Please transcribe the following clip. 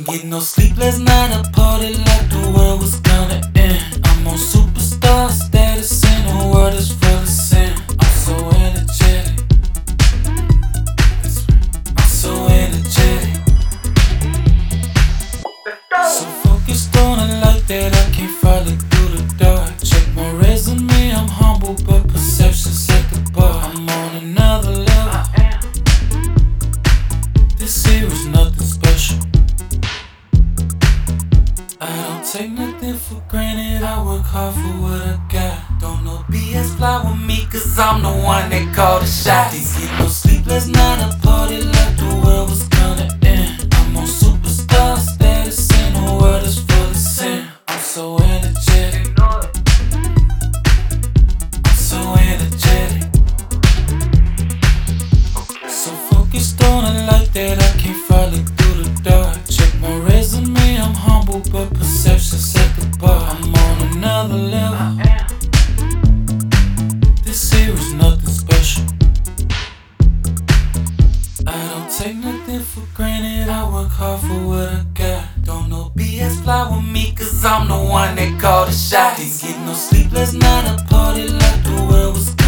get no sleep last night. I party like the world was gonna end. I'm on superstar status in a world that's full of sin. I'm so energetic. I'm so energetic. So focused on a light that I can't follow through the dark. Check my resume, I'm humble, but perception's at the bar. I'm on another level. This here is nothing special. I don't take nothing for granted, I work hard for what I got. Don't no BS fly with me, cause I'm the one that called the shots. Didn't get no sleep last night, I party like the world was gonna end. I'm on superstar status in a world that's full of sin. I'm so energetic. I'm so energetic. So focused on a light that I can't follow through the dark. Check my resume, I'm humble, but perception's at the bar. I'm on another level. This here is nothing special. I don't take nothing for granted, I work hard for what I got. Don't no BS fly with me, cause I'm the one that called the shots. Didn't get no sleep last night, I party like the world was